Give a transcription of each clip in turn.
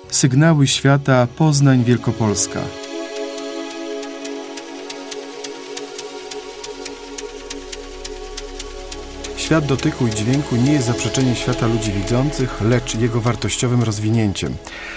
Sygnały świata Poznań Wielkopolska. Świat dotyku i dźwięku nie jest zaprzeczeniem świata ludzi widzących, lecz jego wartościowym rozwinięciem.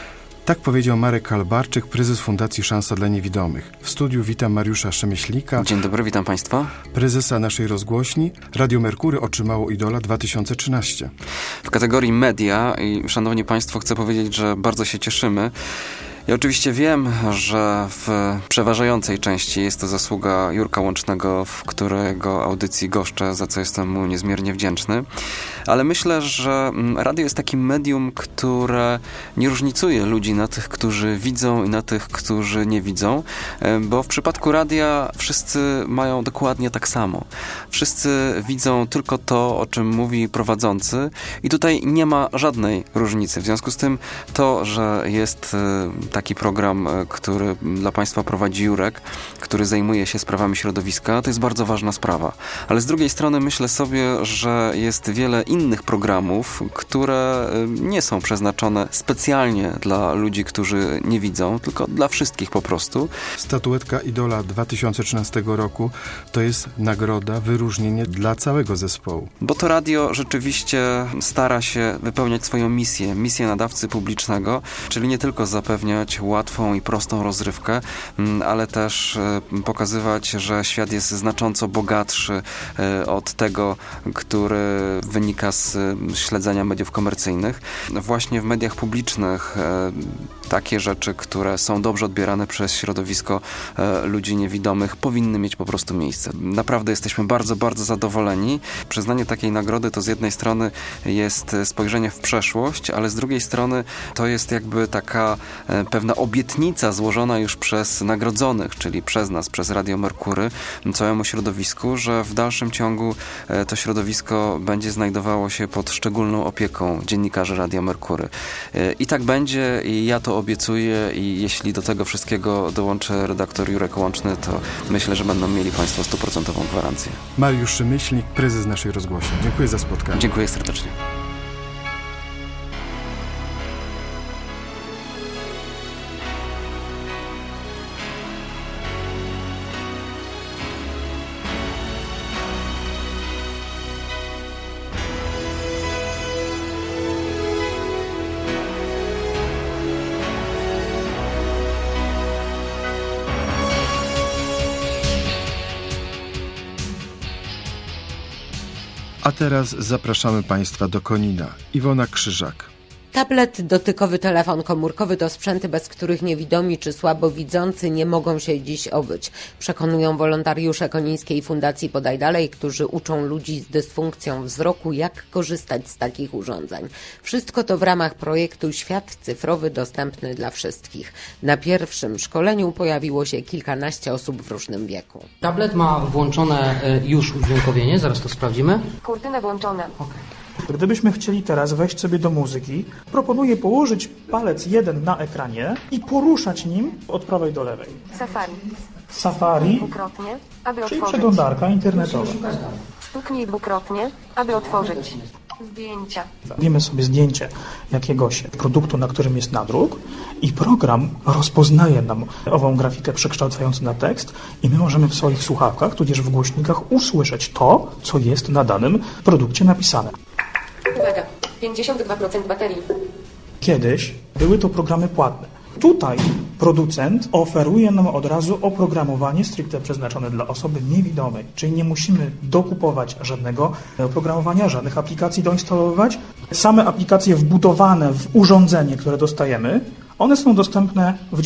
Tak powiedział Marek Kalbarczyk, prezes Fundacji Szansa dla Niewidomych. W studiu witam Mariusza Szemyślika. Dzień dobry, witam Państwa. Prezesa naszej rozgłośni. Radio Merkury otrzymało Idola 2013. W kategorii media i szanowni Państwo, chcę powiedzieć, że bardzo się cieszymy. Ja oczywiście wiem, że w przeważającej części jest to zasługa Jurka Łącznego, w którego audycji goszczę, za co jestem mu niezmiernie wdzięczny. Ale myślę, że radio jest takim medium, które nie różnicuje ludzi na tych, którzy widzą i na tych, którzy nie widzą, bo w przypadku radia wszyscy mają dokładnie tak samo. Wszyscy widzą tylko to, o czym mówi prowadzący i tutaj nie ma żadnej różnicy. W związku z tym to, że jest taki program, który dla Państwa prowadzi Jurek, który zajmuje się sprawami środowiska, to jest bardzo ważna sprawa. Ale z drugiej strony myślę sobie, że jest wiele innych programów, które nie są przeznaczone specjalnie dla ludzi, którzy nie widzą, tylko dla wszystkich po prostu. Statuetka Idola 2013 roku to jest nagroda, wyróżnienie dla całego zespołu. Bo to radio rzeczywiście stara się wypełniać swoją misję nadawcy publicznego, czyli nie tylko zapewniać łatwą i prostą rozrywkę, ale też pokazywać, że świat jest znacząco bogatszy od tego, który wynika z śledzenia mediów komercyjnych. Właśnie w mediach publicznych takie rzeczy, które są dobrze odbierane przez środowisko ludzi niewidomych, powinny mieć po prostu miejsce. Naprawdę jesteśmy bardzo, bardzo zadowoleni. Przyznanie takiej nagrody to z jednej strony jest spojrzenie w przeszłość, ale z drugiej strony to jest jakby taka pewna obietnica złożona już przez nagrodzonych, czyli przez nas, przez Radio Merkury, całemu środowisku, że w dalszym ciągu to środowisko będzie znajdowało się pod szczególną opieką dziennikarzy Radia Merkury. I tak będzie i ja to obiecuję i jeśli do tego wszystkiego dołączy redaktor Jurek Łączny, to myślę, że będą mieli Państwo 100% gwarancję. Mariusz Szemyślik, prezes naszej rozgłośni. Dziękuję za spotkanie. Dziękuję serdecznie. A teraz zapraszamy Państwa do Konina. Iwona Krzyżak. Tablet, dotykowy telefon komórkowy to sprzęty, bez których niewidomi czy słabowidzący nie mogą się dziś obyć. Przekonują wolontariusze Konińskiej Fundacji Podaj Dalej, którzy uczą ludzi z dysfunkcją wzroku, jak korzystać z takich urządzeń. Wszystko to w ramach projektu Świat Cyfrowy dostępny dla wszystkich. Na pierwszym szkoleniu pojawiło się kilkanaście osób w różnym wieku. Tablet ma włączone już udźwiękowienie, zaraz to sprawdzimy. Kurtynę włączone. Okay. Gdybyśmy chcieli teraz wejść sobie do muzyki, proponuję położyć palec jeden na ekranie i poruszać nim od prawej do lewej. Safari, Dwukrotnie, aby czyli otworzyć. przeglądarka internetowa. Stuknij dwukrotnie, aby otworzyć. Zdjęcia. Robimy sobie zdjęcie jakiegoś produktu, na którym jest nadruk i program rozpoznaje nam ową grafikę przekształcającą na tekst i my możemy w swoich słuchawkach, tudzież w głośnikach usłyszeć to, co jest na danym produkcie napisane. Uwaga, 52% baterii. Kiedyś były to programy płatne. Tutaj producent oferuje nam od razu oprogramowanie stricte przeznaczone dla osoby niewidomej, czyli nie musimy dokupować żadnego oprogramowania, żadnych aplikacji doinstalowywać. Same aplikacje wbudowane w urządzenie, które dostajemy, one są dostępne w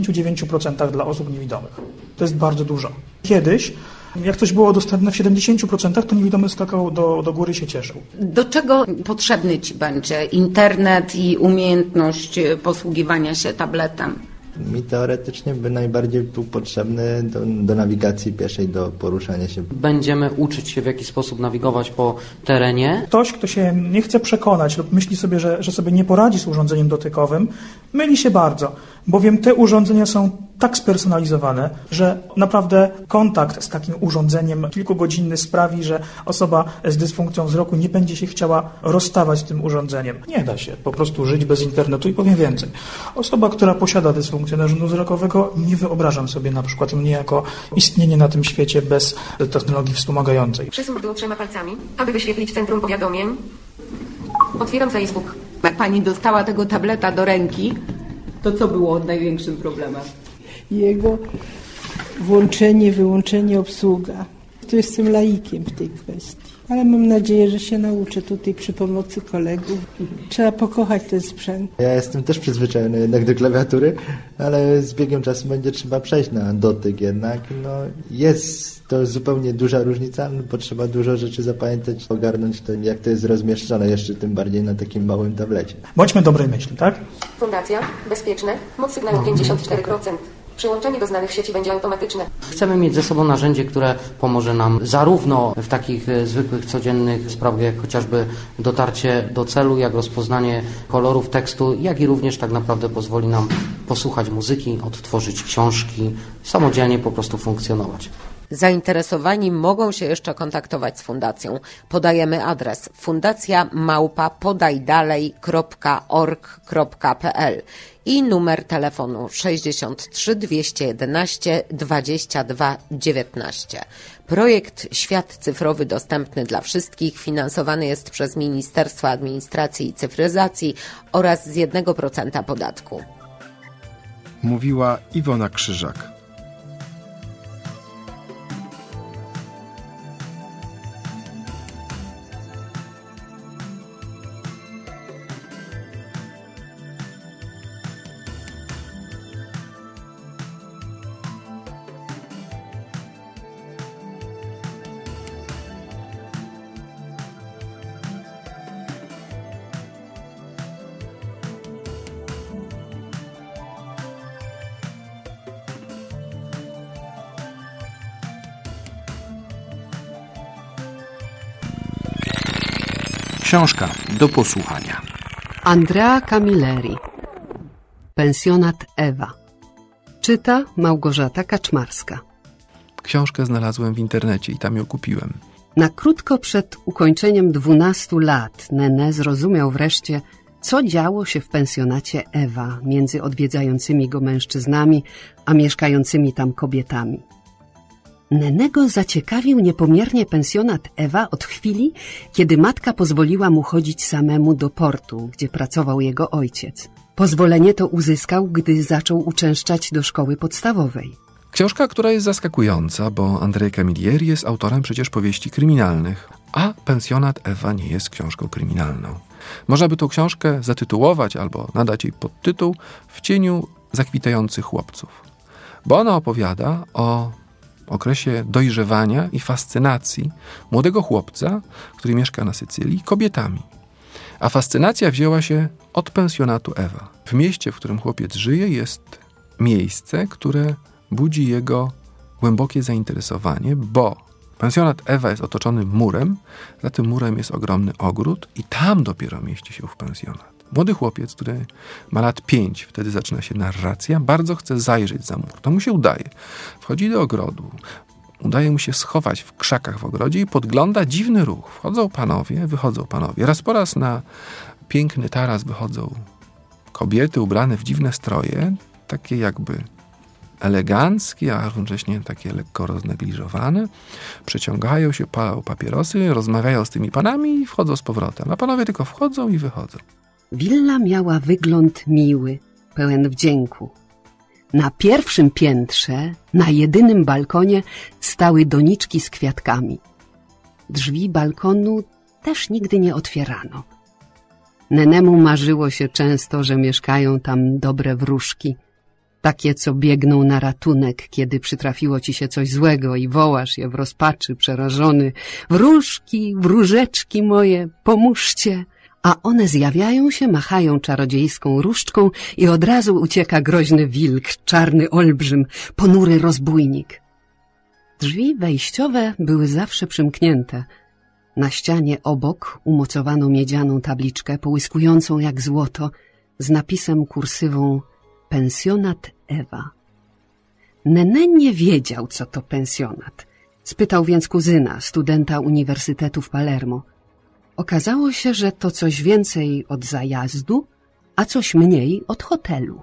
99% dla osób niewidomych. To jest bardzo dużo. Kiedyś, jak coś było dostępne w 70%, to niewidomy skakał do góry i się cieszył. Do czego potrzebny Ci będzie internet i umiejętność posługiwania się tabletem? Mi teoretycznie by najbardziej był potrzebny do nawigacji pieszej, do poruszania się. Będziemy uczyć się, w jaki sposób nawigować po terenie. Ktoś, kto się nie chce przekonać lub myśli sobie, że sobie nie poradzi z urządzeniem dotykowym, myli się bardzo, bowiem te urządzenia są tak spersonalizowane, że naprawdę kontakt z takim urządzeniem kilkugodzinny sprawi, że osoba z dysfunkcją wzroku nie będzie się chciała rozstawać z tym urządzeniem. Nie da się po prostu żyć bez internetu i powiem więcej. Osoba, która posiada dysfunkcję narządu wzrokowego, nie wyobrażam sobie na przykład mnie jako istnienie na tym świecie bez technologii wspomagającej. Przesuń dół 3 palcami, aby wyświetlić centrum powiadomień. Otwieram Facebook. Jak pani dostała tego tableta do ręki, to co było największym problemem? Jego włączenie, wyłączenie, obsługa. Tu jestem laikiem w tej kwestii. Ale mam nadzieję, że się nauczę tutaj przy pomocy kolegów. Trzeba pokochać ten sprzęt. Ja jestem też przyzwyczajony jednak do klawiatury, ale z biegiem czasu będzie trzeba przejść na dotyk jednak. No, jest to zupełnie duża różnica, bo trzeba dużo rzeczy zapamiętać, ogarnąć to, jak to jest rozmieszczone, jeszcze tym bardziej na takim małym tablecie. Bądźmy dobrej myśli, tak? Fundacja, bezpieczne, moc sygnału 54%. Przyłączenie do znanych sieci będzie automatyczne. Chcemy mieć ze sobą narzędzie, które pomoże nam zarówno w takich zwykłych, codziennych sprawach, jak chociażby dotarcie do celu, jak rozpoznanie kolorów tekstu, jak i również tak naprawdę pozwoli nam posłuchać muzyki, odtworzyć książki, samodzielnie po prostu funkcjonować. Zainteresowani mogą się jeszcze kontaktować z Fundacją. Podajemy adres fundacja@podajdalej.org.pl i numer telefonu 63 211 22 19. Projekt Świat Cyfrowy dostępny dla wszystkich finansowany jest przez Ministerstwo Administracji i Cyfryzacji oraz z 1% podatku. Mówiła Iwona Krzyżak. Książka do posłuchania. Andrea Camilleri. Pensjonat Ewa. Czyta Małgorzata Kaczmarska. Książkę znalazłem w internecie i tam ją kupiłem. Na krótko przed ukończeniem 12 lat Nene zrozumiał wreszcie, co działo się w pensjonacie Ewa między odwiedzającymi go mężczyznami, a mieszkającymi tam kobietami. Nenego zaciekawił niepomiernie pensjonat Ewa od chwili, kiedy matka pozwoliła mu chodzić samemu do portu, gdzie pracował jego ojciec. Pozwolenie to uzyskał, gdy zaczął uczęszczać do szkoły podstawowej. Książka, która jest zaskakująca, bo Andrea Camilleri jest autorem przecież powieści kryminalnych, a Pensjonat Ewa nie jest książką kryminalną. Można by tą książkę zatytułować albo nadać jej podtytuł W cieniu zakwitających chłopców, bo ona opowiada o okresie dojrzewania i fascynacji młodego chłopca, który mieszka na Sycylii, kobietami. A fascynacja wzięła się od pensjonatu Ewa. W mieście, w którym chłopiec żyje, jest miejsce, które budzi jego głębokie zainteresowanie, bo pensjonat Ewa jest otoczony murem, za tym murem jest ogromny ogród i tam dopiero mieści się ów pensjonat. Młody chłopiec, który ma lat 5, wtedy zaczyna się narracja, bardzo chce zajrzeć za mur. To mu się udaje. Wchodzi do ogrodu, udaje mu się schować w krzakach w ogrodzie i podgląda dziwny ruch. Wchodzą panowie, wychodzą panowie. Raz po raz na piękny taras wychodzą kobiety ubrane w dziwne stroje, takie jakby eleganckie, a równocześnie takie lekko roznegliżowane. Przeciągają się, palą papierosy, rozmawiają z tymi panami i wchodzą z powrotem. A panowie tylko wchodzą i wychodzą. Willa miała wygląd miły, pełen wdzięku. Na pierwszym piętrze, na jedynym balkonie stały doniczki z kwiatkami. Drzwi balkonu też nigdy nie otwierano. Nenemu marzyło się często, że mieszkają tam dobre wróżki. Takie, co biegną na ratunek, kiedy przytrafiło ci się coś złego i wołasz je w rozpaczy, przerażony. Wróżki, wróżeczki moje, pomóżcie! A one zjawiają się, machają czarodziejską różdżką i od razu ucieka groźny wilk, czarny olbrzym, ponury rozbójnik. Drzwi wejściowe były zawsze przymknięte. Na ścianie obok umocowano miedzianą tabliczkę połyskującą jak złoto z napisem kursywą Pensjonat Ewa. Nené nie wiedział, co to pensjonat. Spytał więc kuzyna, studenta Uniwersytetu w Palermo. Okazało się, że to coś więcej od zajazdu, a coś mniej od hotelu.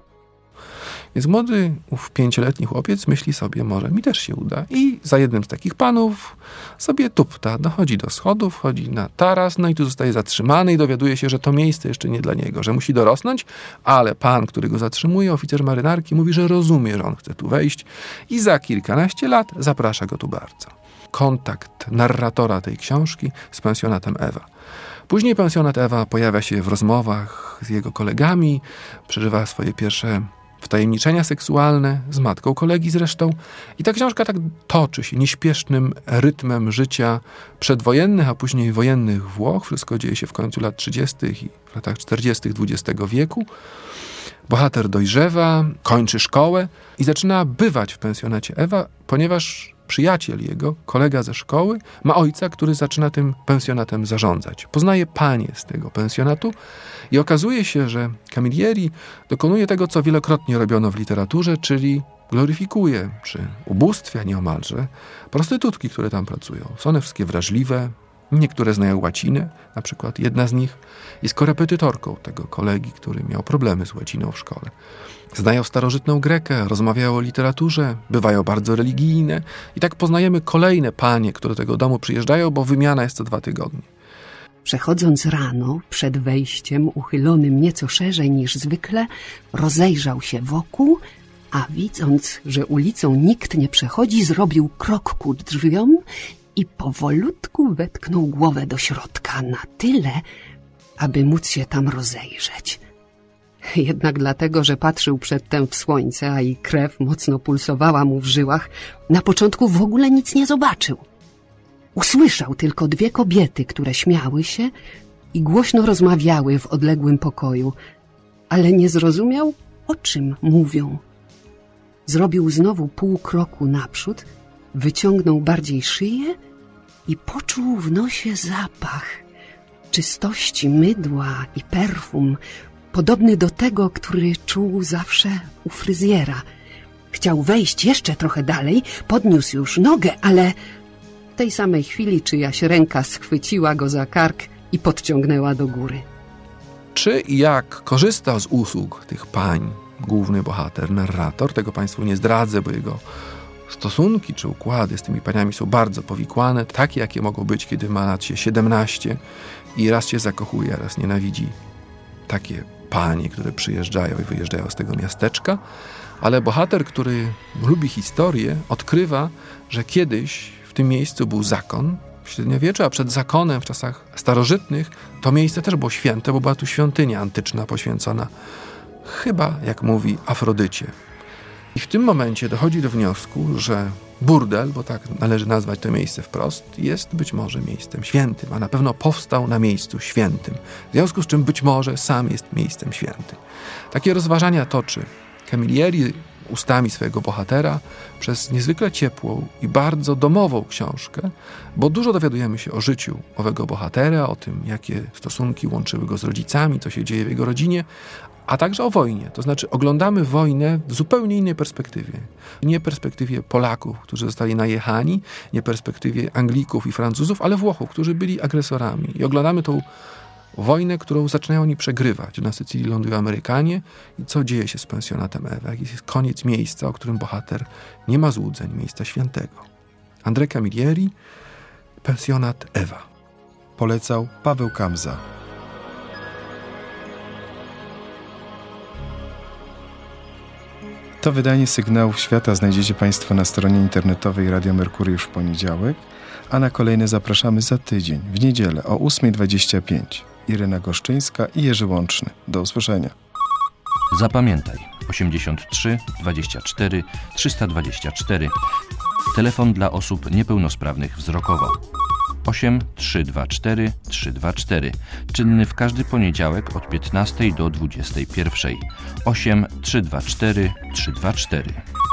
Więc młody, ów 5-letni chłopiec myśli sobie, może mi też się uda. I za jednym z takich panów sobie tupta, dochodzi do schodów, wchodzi na taras, no i tu zostaje zatrzymany i dowiaduje się, że to miejsce jeszcze nie dla niego, że musi dorosnąć, ale pan, który go zatrzymuje, oficer marynarki, mówi, że rozumie, że on chce tu wejść i za kilkanaście lat zaprasza go tu bardzo. Kontakt narratora tej książki z pensjonatem Ewa. Później pensjonat Ewa pojawia się w rozmowach z jego kolegami, przeżywa swoje pierwsze wtajemniczenia seksualne z matką kolegi zresztą. I ta książka tak toczy się nieśpiesznym rytmem życia przedwojennych, a później wojennych Włoch. Wszystko dzieje się w końcu lat 30. i w latach 40. XX wieku. Bohater dojrzewa, kończy szkołę i zaczyna bywać w pensjonacie Ewa, ponieważ przyjaciel jego, kolega ze szkoły, ma ojca, który zaczyna tym pensjonatem zarządzać. Poznaje panie z tego pensjonatu i okazuje się, że Camilleri dokonuje tego, co wielokrotnie robiono w literaturze, czyli gloryfikuje, czy ubóstwia nieomalże, prostytutki, które tam pracują. Są one wszystkie wrażliwe, niektóre znają łacinę, na przykład jedna z nich jest korepetytorką tego kolegi, który miał problemy z łaciną w szkole. Znają starożytną Grekę, rozmawiają o literaturze, bywają bardzo religijne i tak poznajemy kolejne panie, które do tego domu przyjeżdżają, bo wymiana jest co 2 tygodnie. Przechodząc rano, przed wejściem, uchylonym nieco szerzej niż zwykle, rozejrzał się wokół, a widząc, że ulicą nikt nie przechodzi, zrobił krok ku drzwiom i powolutku wetknął głowę do środka na tyle, aby móc się tam rozejrzeć. Jednak dlatego, że patrzył przedtem w słońce, a i krew mocno pulsowała mu w żyłach, na początku w ogóle nic nie zobaczył. Usłyszał tylko 2 kobiety, które śmiały się i głośno rozmawiały w odległym pokoju, ale nie zrozumiał, o czym mówią. Zrobił znowu pół kroku naprzód, wyciągnął bardziej szyję i poczuł w nosie zapach czystości mydła i perfum, podobny do tego, który czuł zawsze u fryzjera. Chciał wejść jeszcze trochę dalej, podniósł już nogę, ale w tej samej chwili czyjaś ręka schwyciła go za kark i podciągnęła do góry. Czy i jak korzysta z usług tych pań główny bohater, narrator, tego Państwu nie zdradzę, bo jego stosunki czy układy z tymi paniami są bardzo powikłane, takie jakie mogą być, kiedy ma lat się 17 i raz się zakochuje, a raz nienawidzi takie panie, które przyjeżdżają i wyjeżdżają z tego miasteczka, ale bohater, który lubi historię, odkrywa, że kiedyś w tym miejscu był zakon w średniowieczu, a przed zakonem w czasach starożytnych to miejsce też było święte, bo była tu świątynia antyczna poświęcona chyba, jak mówi, Afrodycie. I w tym momencie dochodzi do wniosku, że burdel, bo tak należy nazwać to miejsce wprost, jest być może miejscem świętym, a na pewno powstał na miejscu świętym. W związku z czym być może sam jest miejscem świętym. Takie rozważania toczy Camilleri ustami swojego bohatera przez niezwykle ciepłą i bardzo domową książkę, bo dużo dowiadujemy się o życiu owego bohatera, o tym, jakie stosunki łączyły go z rodzicami, co się dzieje w jego rodzinie, a także o wojnie. To znaczy oglądamy wojnę w zupełnie innej perspektywie. Nie perspektywie Polaków, którzy zostali najechani, nie perspektywie Anglików i Francuzów, ale Włochów, którzy byli agresorami. I oglądamy tą wojnę, którą zaczynają oni przegrywać. Na Sycylii lądują Amerykanie i co dzieje się z pensjonatem Ewa? Jaki jest koniec miejsca, o którym bohater nie ma złudzeń, miejsca świętego. André Camilleri, pensjonat Ewa. Polecał Paweł Kamza. To wydanie Sygnałów Świata znajdziecie Państwo na stronie internetowej Radio Merkury już w poniedziałek, a na kolejne zapraszamy za tydzień, w niedzielę o 8:25. Irena Goszczyńska i Jerzy Łączny. Do usłyszenia. Zapamiętaj 83 24 324. Telefon dla osób niepełnosprawnych wzrokowo. 8 324 324. Czynny w każdy poniedziałek od 15 do 21. 8 324 324.